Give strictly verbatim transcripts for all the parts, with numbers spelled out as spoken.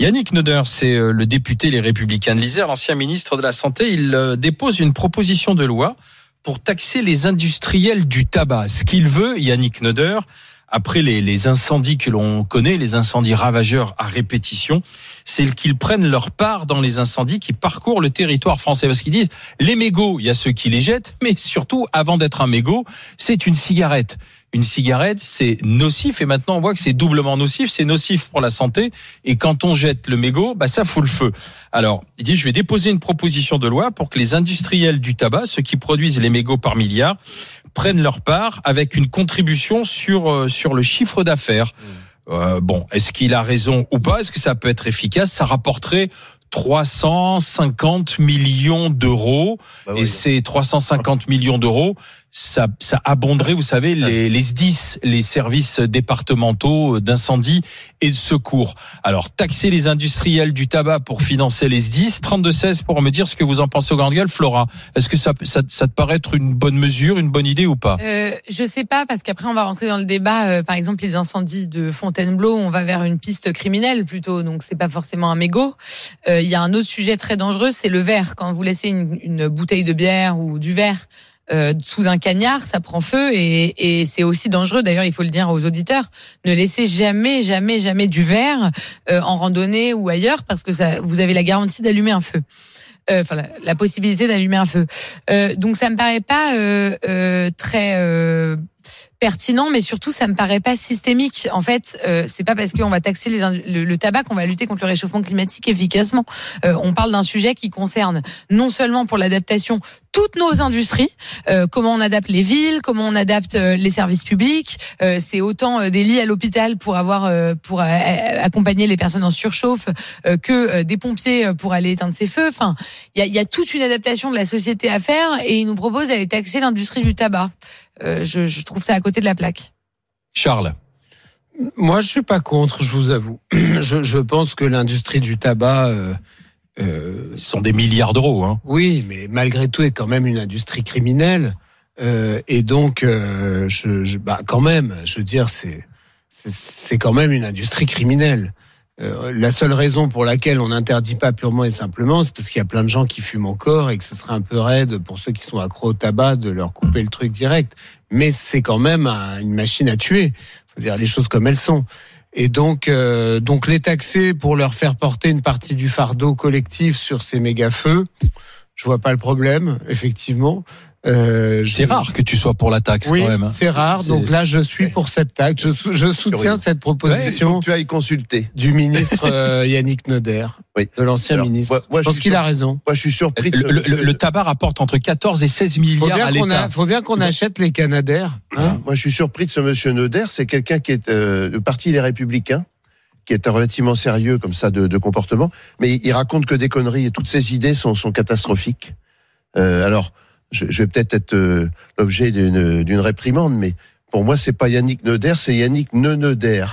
Yannick Neuder, c'est le député Les Républicains de l'Isère, l'ancien ministre de la Santé. Il dépose une proposition de loi pour taxer les industriels du tabac. Ce qu'il veut, Yannick Neuder, après les, les incendies que l'on connaît, les incendies ravageurs à répétition, c'est qu'ils prennent leur part dans les incendies qui parcourent le territoire français. Parce qu'ils disent, les mégots, il y a ceux qui les jettent, mais surtout, avant d'être un mégot, c'est une cigarette. Une cigarette, c'est nocif, et maintenant on voit que c'est doublement nocif, c'est nocif pour la santé, et quand on jette le mégot, bah ça fout le feu. Alors, il dit, je vais déposer une proposition de loi pour que les industriels du tabac, ceux qui produisent les mégots par milliards, prennent leur part avec une contribution sur euh, sur le chiffre d'affaires. Mmh. Euh, bon, est-ce qu'il a raison ou pas? Est-ce que ça peut être efficace? Ça rapporterait trois cent cinquante millions d'euros, bah oui. Et ces trois cent cinquante millions d'euros, ça, ça abonderait, vous savez, les, les S D I S, les services départementaux d'incendie et de secours. Alors, taxer les industriels du tabac pour financer les S D I S, trente-deux seize pour me dire ce que vous en pensez au Grand Gueule. Flora, est-ce que ça, ça, ça te paraît être une bonne mesure, une bonne idée ou pas? euh, Je sais pas, parce qu'après on va rentrer dans le débat. Euh, par exemple, les incendies de Fontainebleau, on va vers une piste criminelle plutôt, donc c'est pas forcément un mégot. Il euh, y a un autre sujet très dangereux, c'est le verre. Quand vous laissez une, une bouteille de bière ou du verre Euh, sous un cagnard, ça prend feu et, et c'est aussi dangereux. D'ailleurs, il faut le dire aux auditeurs, ne laissez jamais, jamais, jamais du verre euh, en randonnée ou ailleurs, parce que ça, vous avez la garantie d'allumer un feu. Enfin, euh, la, la possibilité d'allumer un feu. Euh, donc, ça me paraît pas euh, euh, très euh, pertinent, mais surtout, ça me paraît pas systémique. En fait, euh, c'est pas parce qu'on va taxer les, le, le tabac qu'on va lutter contre le réchauffement climatique efficacement. Euh, on parle d'un sujet qui concerne non seulement pour l'adaptation toutes nos industries, euh, comment on adapte les villes, comment on adapte euh, les services publics. Euh, c'est autant euh, des lits à l'hôpital pour avoir euh, pour euh, accompagner les personnes en surchauffe euh, que euh, des pompiers pour aller éteindre ces feux. Enfin, il y a, y a toute une adaptation de la société à faire, et ils nous proposent d'aller taxer l'industrie du tabac. Euh, je, je trouve ça à côté de la plaque. Charles. Moi, je suis pas contre, je vous avoue. Je, je pense que l'industrie du tabac, euh, euh, ce sont des milliards d'euros, hein. Oui, mais malgré tout, est quand même une industrie criminelle. Euh, et donc, euh, je, je, bah, quand même, je veux dire, c'est, c'est, c'est quand même une industrie criminelle. Euh, la seule raison pour laquelle on n'interdit pas purement et simplement, c'est parce qu'il y a plein de gens qui fument encore et que ce serait un peu raide pour ceux qui sont accros au tabac de leur couper le truc direct. Mais c'est quand même un, une machine à tuer. Faut dire les choses comme elles sont. Et donc, euh, donc les taxer pour leur faire porter une partie du fardeau collectif sur ces méga-feux, je vois pas le problème, effectivement. Euh, c'est je... rare que tu sois pour la taxe, oui, quand même. Hein. C'est rare. C'est... Donc là, je suis pour cette taxe. Je, je soutiens cette proposition. Ouais, il faut que tu ailles consulter du ministre euh, Yannick Neuder, oui. de l'ancien Alors, ministre. Moi, moi, je pense qu'il sur... a raison. Moi, je suis surpris. De le, le, le tabac rapporte entre quatorze et seize milliards à l'État. Il faut bien qu'on achète les Canadaires. Hein. Moi, je suis surpris de ce monsieur Neuder. C'est quelqu'un qui est euh, le parti des Républicains, qui est relativement sérieux comme ça de, de comportement, mais il raconte que des conneries et toutes ses idées sont, sont catastrophiques. Euh, alors. Je, je vais peut-être être euh, l'objet d'une, d'une réprimande, mais pour moi, c'est pas Yannick Neuder, c'est Yannick Neuder.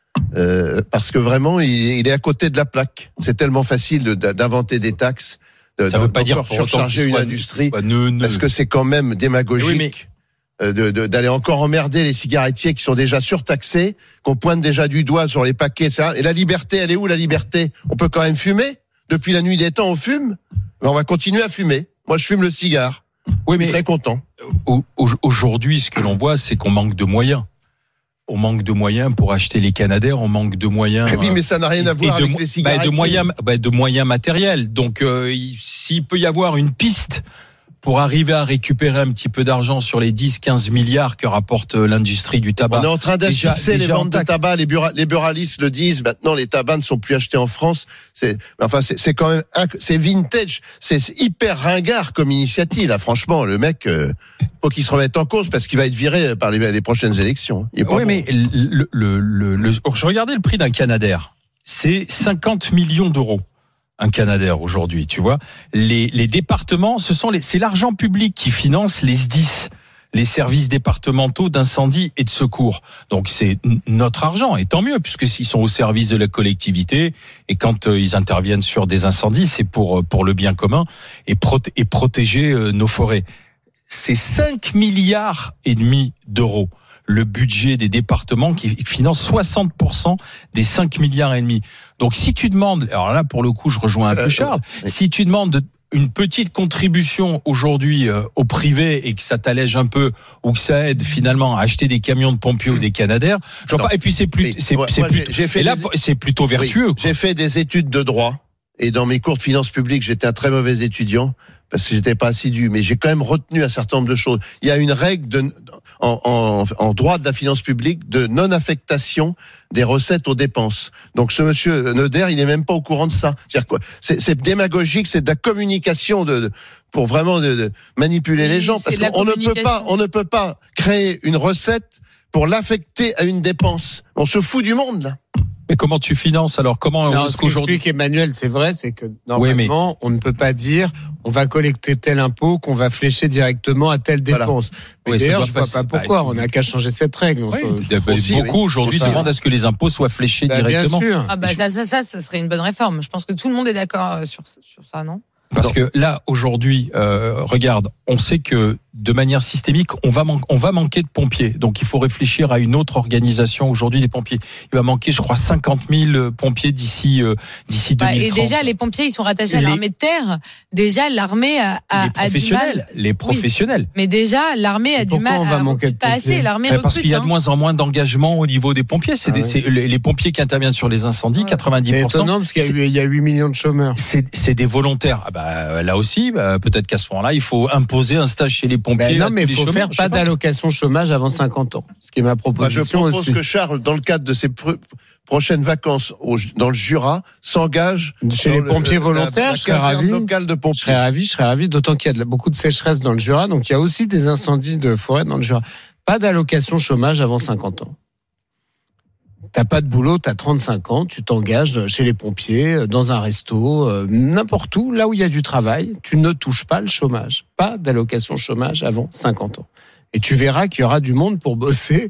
Euh, parce que vraiment, il, il est à côté de la plaque. C'est tellement facile de, d'inventer des taxes. De, Ça veut pas dire pour surcharger une industrie, ne, ne. parce que c'est quand même démagogique. Oui, mais... euh, de, de, d'aller encore emmerder les cigarettiers qui sont déjà surtaxés, qu'on pointe déjà du doigt sur les paquets, et cetera. Et la liberté, elle est où la liberté? On peut quand même fumer. Depuis la nuit des temps, on fume. Mais on va continuer à fumer. Moi, je fume le cigare. Oui, mais très content. Aujourd'hui, ce que l'on voit, c'est qu'on manque de moyens. On manque de moyens pour acheter les Canadaires, on manque de moyens. Oui, mais ça n'a rien à voir de, avec les cigarettes. Bah, de moyens, bah, de moyens matériels. Donc, euh, s'il peut y avoir une piste pour arriver à récupérer un petit peu d'argent sur les dix, quinze milliards que rapporte l'industrie du tabac. On est en train d'asphyxier les ventes de tabac, les, bura, les buralistes le disent, maintenant les tabacs ne sont plus achetés en France. C'est, enfin, c'est, c'est quand même, c'est vintage, c'est hyper ringard comme initiative, là, franchement, le mec, euh, faut qu'il se remette en cause parce qu'il va être viré par les, les prochaines élections. Oui, bon. mais le, le, le, le, je regardais le prix d'un Canadair, c'est cinquante millions d'euros. Un Canadair aujourd'hui, tu vois. Les, les départements, ce sont les, c'est l'argent public qui finance les S D I S, les services départementaux d'incendie et de secours. Donc c'est notre argent, et tant mieux, puisque s'ils sont au service de la collectivité, et quand euh, ils interviennent sur des incendies, c'est pour, pour le bien commun, et, proté- et protéger euh, nos forêts. C'est cinq milliards et demi d'euros le budget des départements qui financent soixante pour cent des cinq milliards et demi. Donc si tu demandes, alors là pour le coup je rejoins un peu Charles, euh, si tu demandes de une petite contribution aujourd'hui euh, au privé et que ça t'allège un peu ou que ça aide finalement à acheter des camions de pompiers ou des Canadair, je vois pas. Et puis c'est plus, c'est, moi, c'est moi, plutôt, j'ai, j'ai fait et là des... c'est plutôt vertueux. Oui, j'ai fait des études de droit et dans mes cours de finances publiques, j'étais un très mauvais étudiant parce que j'étais pas assidu, mais j'ai quand même retenu un certain nombre de choses. Il y a une règle de, en, en, en droit de la finance publique de non-affectation des recettes aux dépenses. Donc ce monsieur Neuder, il est même pas au courant de ça. C'est-à-dire quoi ? C'est, c'est démagogique, c'est de la communication de, de pour vraiment de, de manipuler oui, les gens, parce qu'on ne peut pas, on ne peut pas créer une recette pour l'affecter à une dépense. On se fout du monde là. Mais comment tu finances alors ? Comment non, est-ce ce qu'aujourd'hui qu'explique Emmanuel, c'est vrai, c'est que normalement, oui, mais... on ne peut pas dire on va collecter tel impôt qu'on va flécher directement à telle dépense. Voilà. Mais oui, d'ailleurs, je ne vois pas pourquoi. Bah, on n'a qu'à changer cette règle. Oui, se... aussi, beaucoup oui. aujourd'hui demandent à ce que les impôts soient fléchés bah, directement. Bien sûr. Ah bah ça, ça, ça, ça serait une bonne réforme. Je pense que tout le monde est d'accord sur sur ça, non ? Parce que là, aujourd'hui, euh, regarde, on sait que de manière systémique, on va, man- on va manquer de pompiers. Donc, il faut réfléchir à une autre organisation aujourd'hui des pompiers. Il va manquer, je crois, cinquante mille pompiers d'ici euh, d'ici bah, deux mille trente. Et déjà, les pompiers, ils sont rattachés à les... l'armée de terre. Déjà, l'armée a, a, les professionnels, a du mal. Les professionnels. Oui. Mais déjà, l'armée a et du mal. On va à manquer de pas assez. L'armée bah, recrute, parce qu'il y a de hein. moins en moins d'engagement au niveau des pompiers. C'est, ah des, ouais. c'est les, les pompiers qui interviennent sur les incendies, ouais. quatre-vingt-dix pour cent. C'est étonnant parce qu'il y a, eu, il y a huit millions de chômeurs. C'est, c'est des volontaires. Ah bah, là aussi, bah, peut-être qu'à ce moment-là, il faut imposer un stage chez les pompiers. Ben non, mais il faut faire pas d'allocation chômage avant cinquante ans. Ce qui est ma proposition. Bah, je propose aussi. que Charles, dans le cadre de ses pr- prochaines vacances au, dans le Jura, s'engage chez les le, pompiers volontaires. La, la je serais ravi. Locale de pompiers. Je serais ravi, je serais ravi. D'autant qu'il y a de, beaucoup de sécheresse dans le Jura, donc il y a aussi des incendies de forêt dans le Jura. Pas d'allocation chômage avant cinquante ans. T'as pas de boulot, t'as trente-cinq ans, tu t'engages chez les pompiers, dans un resto, euh, n'importe où, là où il y a du travail, tu ne touches pas le chômage. Pas d'allocation chômage avant cinquante ans. Et tu verras qu'il y aura du monde pour bosser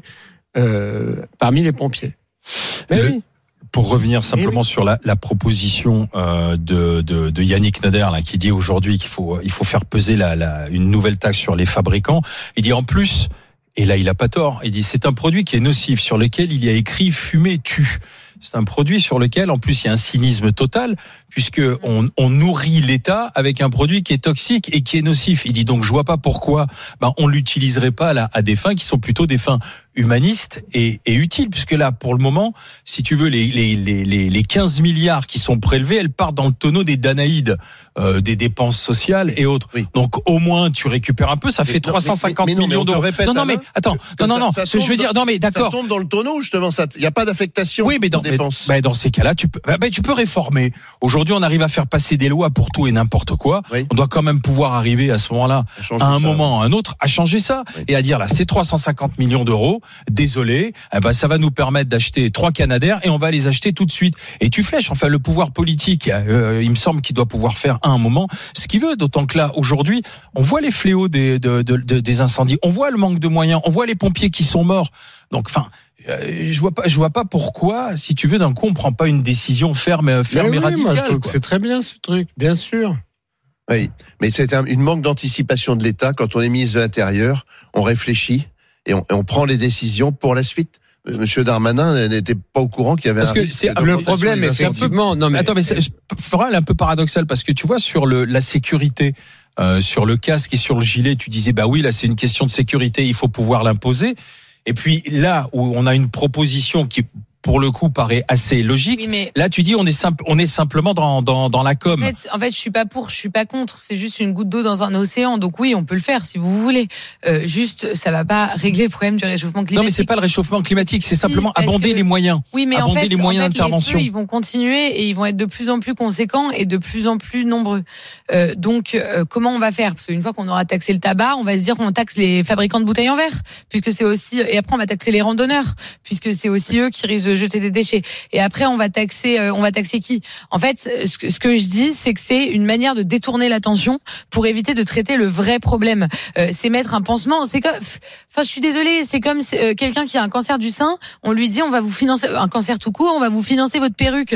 euh, parmi les pompiers. Mais le, oui. Pour revenir simplement oui. sur la, la proposition euh, de, de, de Yannick Neuder, là, qui dit aujourd'hui qu'il faut, il faut faire peser la, la, une nouvelle taxe sur les fabricants, il dit en plus... Et là, il a pas tort. Il dit c'est un produit qui est nocif, sur lequel il y a écrit fumer tue. C'est un produit sur lequel, en plus, il y a un cynisme total, puisque on, on nourrit l'État avec un produit qui est toxique et qui est nocif. Il dit donc, je vois pas pourquoi ben, on l'utiliserait pas là à des fins qui sont plutôt des fins humanistes et, et utiles, puisque là, pour le moment, si tu veux, les, les, les, les quinze milliards qui sont prélevés, elles partent dans le tonneau des Danaïdes, euh, des dépenses sociales et autres. Oui. Donc, au moins, tu récupères un peu, ça mais fait non, trois cent cinquante mais, mais non, millions d'euros. Répète, non, non, mais attends, non, non, non, ça, ça je veux dire, non, mais d'accord. Ça tombe dans le tonneau, justement, ça, il n'y a pas d'affectation. Oui, mais dans, mais, bah, dans ces cas-là, tu peux, bah, tu peux réformer. Aujourd'hui, on arrive à faire passer des lois pour tout et n'importe quoi. Oui. On doit quand même pouvoir arriver à ce moment-là, à un ça, moment, à un autre, à changer ça oui. et à dire là, c'est trois cent cinquante millions d'euros. Désolé, eh ben, ça va nous permettre d'acheter trois Canadair et on va les acheter tout de suite. Et tu flèches. Enfin, le pouvoir politique, euh, il me semble qu'il doit pouvoir faire à un moment ce qu'il veut. D'autant que là, aujourd'hui, on voit les fléaux des, de, de, de, des incendies, on voit le manque de moyens, on voit les pompiers qui sont morts. Donc, enfin. Euh, je vois pas, je vois pas pourquoi, si tu veux, d'un coup, on prend pas une décision ferme, ferme mais et oui, radicale. Moi, je trouve que c'est très bien ce truc, bien sûr. Oui, mais c'est un, une manque d'anticipation de l'État. Quand on est ministre de l'Intérieur, on réfléchit et on, et on prend les décisions pour la suite. Monsieur Darmanin n'était pas au courant qu'il y avait parce un que risque c'est le problème, effectivement. Non, mais attends, mais c'est un peu paradoxal parce que tu vois sur le la sécurité. Euh, sur le casque et sur le gilet, tu disais bah oui, là c'est une question de sécurité, il faut pouvoir l'imposer. Et puis là où on a une proposition qui pour le coup paraît assez logique. Oui, mais là tu dis on est simple, on est simplement dans dans dans la com. En fait, en fait, je suis pas pour, je suis pas contre. C'est juste une goutte d'eau dans un océan. Donc oui, on peut le faire si vous voulez. Euh, juste, ça va pas régler le problème du réchauffement climatique. Non, mais c'est pas le réchauffement climatique, c'est simplement oui, abonder que... les moyens. Oui, mais abonder en fait, les moyens en fait, d'intervention. Les feux, ils vont continuer et ils vont être de plus en plus conséquents et de plus en plus nombreux. Euh, donc euh, comment on va faire ? Parce qu'une fois qu'on aura taxé le tabac, on va se dire qu'on taxe les fabricants de bouteilles en verre, puisque c'est aussi. Et après, on va taxer les randonneurs, puisque c'est aussi eux qui risquent de jeter des déchets. Et après, on va taxer, euh, on va taxer qui ? En fait, ce que, ce que je dis, c'est que c'est une manière de détourner l'attention pour éviter de traiter le vrai problème. Euh, c'est mettre un pansement. C'est comme, enfin, je suis désolée, c'est comme euh, quelqu'un qui a un cancer du sein. On lui dit, on va vous financer un cancer tout court, on va vous financer votre perruque.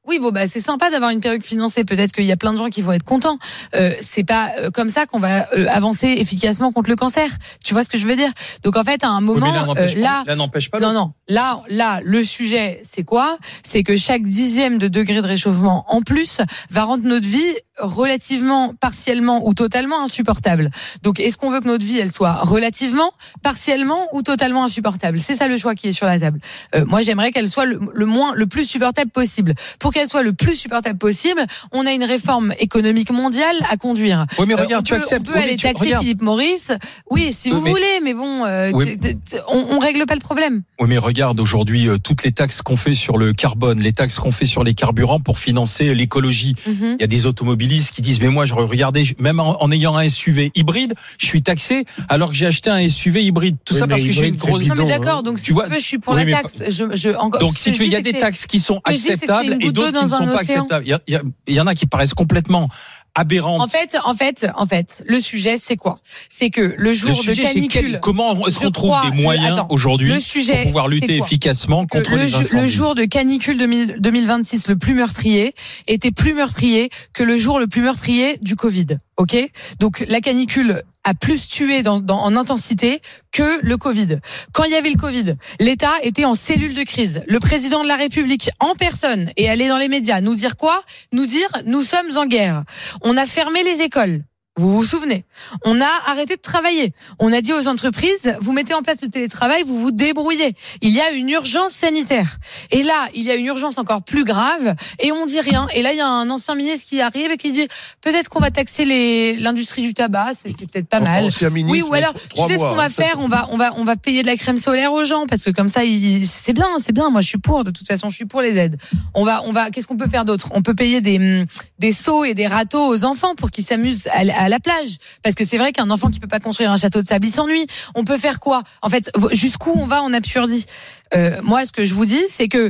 Oui, bon, bah, c'est sympa d'avoir une perruque financée. Peut-être qu'il y a plein de gens qui vont être contents. Euh, c'est pas euh, comme ça qu'on va euh, avancer efficacement contre le cancer. Tu vois ce que je veux dire? Donc, en fait, à un moment, oui, là, euh, là, là, n'empêche pas. Non, non. Là, là, le sujet, c'est quoi? C'est que chaque dixième de degré de réchauffement en plus va rendre notre vie relativement, partiellement ou totalement insupportable. Donc, est-ce qu'on veut que notre vie, elle soit relativement, partiellement ou totalement insupportable? C'est ça le choix qui est sur la table. Euh, moi, j'aimerais qu'elle soit le, le moins, le plus supportable possible. Pour qu'elle soit le plus supportable possible, on a une réforme économique mondiale à conduire. Oui, mais regarde, euh, tu peut, acceptes. On peut oui, aller tu, taxer regarde. Philippe Maurice. Oui, si vous mais, voulez, mais bon, euh, oui. t- t- on, on règle pas le problème. Oui, mais regarde aujourd'hui euh, toutes les taxes qu'on fait sur le carbone, les taxes qu'on fait sur les carburants pour financer l'écologie. Il Mm-hmm. y a des automobilistes qui disent mais moi je regardais même en, en ayant un S U V hybride, je suis taxé alors que j'ai acheté un S U V hybride. Tout Oui, ça parce que j'ai une hybride, c'est grosse. bidon. Non mais d'accord, hein. donc si Tu tu vois, veux, je suis pour oui, la mais- taxe. Je, je, encore, Donc si ce tu que veux, il y a je dis, des c'est taxes qui sont que je dis, c'est que c'est acceptables une et goutte d'eau d'autres qui ne dans un sont pas océan. acceptables. Il y, a, il y, a, il y en a qui paraissent complètement aberrantes. En fait, en fait, en fait, le sujet c'est quoi? C'est que le jour Le sujet, de c'est canicule. quel- comment est-ce je qu'on trouve crois- des moyens attends, aujourd'hui le sujet, pour pouvoir lutter c'est quoi efficacement que contre le, les ju- incendies. le jour de canicule deux mille vingt-six, le plus meurtrier, était plus meurtrier que le jour le plus meurtrier du Covid. Ok? Donc la canicule a plus tué dans, dans, en intensité que le Covid. Quand il y avait le Covid, l'État était en cellule de crise. Le président de la République en personne est allé dans les médias nous dire quoi? Nous dire nous sommes en guerre. On a fermé les écoles. Vous vous souvenez? On a arrêté de travailler. On a dit aux entreprises, vous mettez en place le télétravail, vous vous débrouillez. Il y a une urgence sanitaire. Et là, il y a une urgence encore plus grave et on dit rien. Et là, il y a un ancien ministre qui arrive et qui dit, peut-être qu'on va taxer les, l'industrie du tabac, c'est, c'est peut-être pas mal. Ancien ministre, Oui, ou alors, mais tu trois sais ce mois, qu'on va hein. faire? On va, on va, on va payer de la crème solaire aux gens parce que comme ça, il, c'est bien, c'est bien. Moi, je suis pour. De toute façon, je suis pour les aides. On va, on va, qu'est-ce qu'on peut faire d'autre? On peut payer des, des seaux et des râteaux aux enfants pour qu'ils s'amusent à, à la plage. Parce que c'est vrai qu'un enfant qui peut pas construire un château de sable, il s'ennuie. On peut faire quoi? En fait, jusqu'où on va en absurdie? Euh, moi, ce que je vous dis, c'est que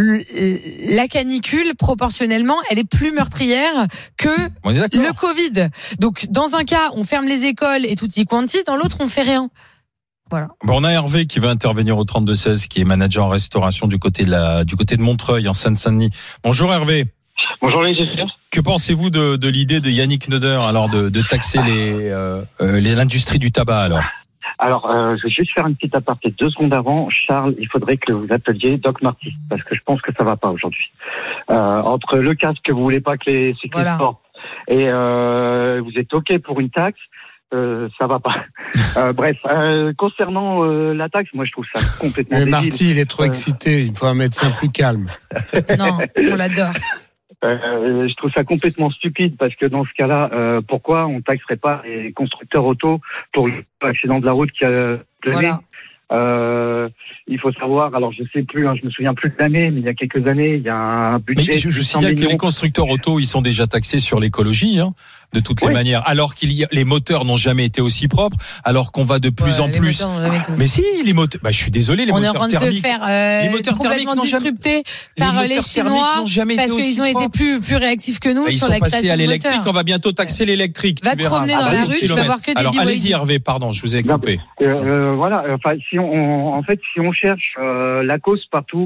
la canicule, proportionnellement, elle est plus meurtrière que On est d'accord. le Covid. Donc, dans un cas, on ferme les écoles et tutti quanti, dans l'autre, on fait rien. Voilà. Bon, on a Hervé qui va intervenir au trente-deux seize, qui est manager en restauration du côté de la, du côté de Montreuil, en Seine-Saint-Denis. Bonjour Hervé. Bonjour les gestionnaires. Que pensez-vous de, de l'idée de Yannick Neuder, alors de, de taxer les, euh, euh, les, l'industrie du tabac, alors? Alors, euh, je vais juste faire une petite aparté deux secondes avant. Charles, il faudrait que vous appeliez Doc Marty, parce que je pense que ça va pas aujourd'hui. Euh, entre le casque que vous voulez pas que les cyclistes Voilà. portent et euh, vous êtes OK pour une taxe, euh, ça va pas. euh, bref, euh, concernant euh, la taxe, moi je trouve ça complètement Mais débile. Marty, il est trop Euh, excité. Il faut un médecin plus calme. Non, on l'adore. Euh, je trouve ça complètement stupide parce que dans ce cas-là, euh, pourquoi on taxerait pas les constructeurs auto pour l'accident de la route qui a donné Voilà. Euh, il faut savoir, alors je sais plus, hein, je me souviens plus de l'année, mais il y a quelques années, il y a un Mais budget je, de je huit cents signale que millions. les constructeurs auto, ils sont déjà taxés sur l'écologie, hein, de toutes les Oui. manières. Alors qu'il y a, les moteurs n'ont jamais été aussi propres, alors qu'on va de plus Ouais, en les plus. moteurs n'ont jamais été aussi- Mais si, les moteurs, bah, je suis désolé, les on est en moteurs train de se thermiques. faire euh, les moteurs thermiques complètement n'ont jamais- disrupter par les les moteurs thermiques Chinois n'ont jamais parce été qu'ils aussi ont été propres. plus plus réactifs que nous Bah, ils sur sont la passés création à de l'électrique, moteurs. on va bientôt taxer l'électrique. Va tu te verras. promener dans Ah, la bah, rue, oui, tu vas kilomètres. voir que des Alors, hybrides. allez-y, Hervé, pardon, je vous ai Non, coupé. Euh, euh, voilà, enfin, si on, en fait, si on cherche euh, la cause partout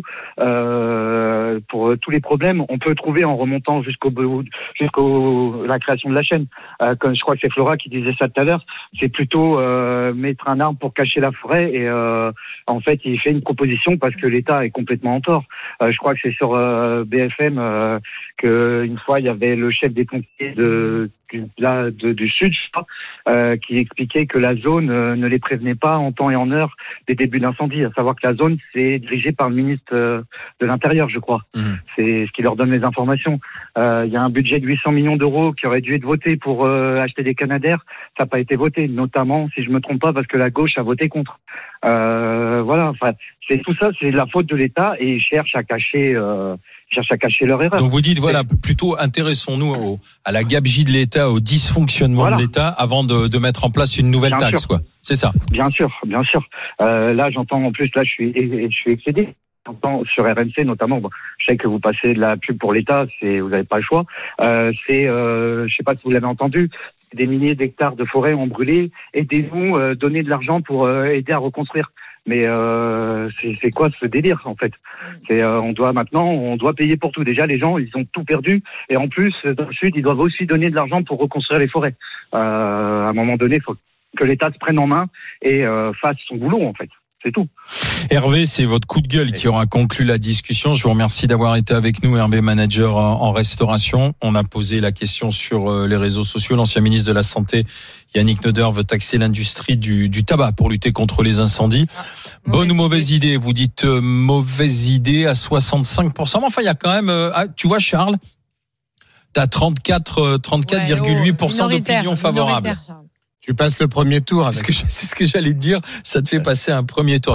euh, pour euh, tous les problèmes, on peut trouver en remontant jusqu'au bout, jusqu'au la création de la chaîne. Euh, comme je crois que c'est Flora qui disait ça tout à l'heure, c'est plutôt euh, mettre un arbre pour cacher la forêt. Et euh, en fait, il fait une proposition parce que l'État est complètement en tort. Euh, je crois que c'est sur euh, B F M euh, que une fois il y avait le chef des pompiers de du, là, de, du sud, je crois, euh, qui expliquait que la zone euh, ne les prévenait pas en temps et en heure des débuts d'incendie. À savoir que la zone, c'est dirigé par le ministre euh, de l'Intérieur, je crois. Mmh. C'est ce qui leur donne les informations. Euh, Il y a un budget de huit cents millions d'euros qui aurait dû être voté pour euh, acheter des Canadair. Ça n'a pas été voté, notamment, si je me trompe pas, parce que la gauche a voté contre. Euh, voilà, enfin, c'est tout ça, c'est la faute de l'État et ils cherchent à cacher, euh, ils cherchent à cacher leur erreur. Donc vous dites, voilà, plutôt intéressons-nous au, à la gabegie de l'État, au dysfonctionnement Voilà. de l'État avant de, de mettre en place une nouvelle Bien taxe, sûr. quoi. C'est ça. Bien sûr, bien sûr. Euh, là, j'entends en plus, là, je suis, je suis excédé. J'entends sur R M C notamment. Bon, je sais que vous passez de la pub pour l'État, c'est, vous n'avez pas le choix. Euh, c'est, euh, je sais pas si vous l'avez entendu, des milliers d'hectares de forêts ont brûlé. Aidez-nous, euh, donnez de l'argent pour euh, aider à reconstruire. Mais euh, c'est, c'est quoi ce délire en fait? C'est euh, on doit maintenant, on doit payer pour tout. Déjà, les gens, ils ont tout perdu, et en plus, dans le sud, ils doivent aussi donner de l'argent pour reconstruire les forêts. Euh, à un moment donné, il faut que l'État se prenne en main et euh, fasse son boulot en fait. C'est tout. Hervé, c'est votre coup de gueule qui aura conclu la discussion. Je vous remercie d'avoir été avec nous, Hervé, manager en restauration. On a posé la question sur les réseaux sociaux. L'ancien ministre de la Santé, Yannick Noder, veut taxer l'industrie du, du tabac pour lutter contre les incendies. Ah, Bonne ou mauvaise idée, idée Vous dites euh, mauvaise idée à soixante-cinq pour cent. Mais enfin, il y a quand même... Euh, ah, tu vois, Charles, t'as trente-quatre virgule huit pour cent ouais, oh, d'opinion favorable. Tu passes le premier tour. C'est ce que, c'est ce que j'allais te dire. Ça te fait passer un premier tour.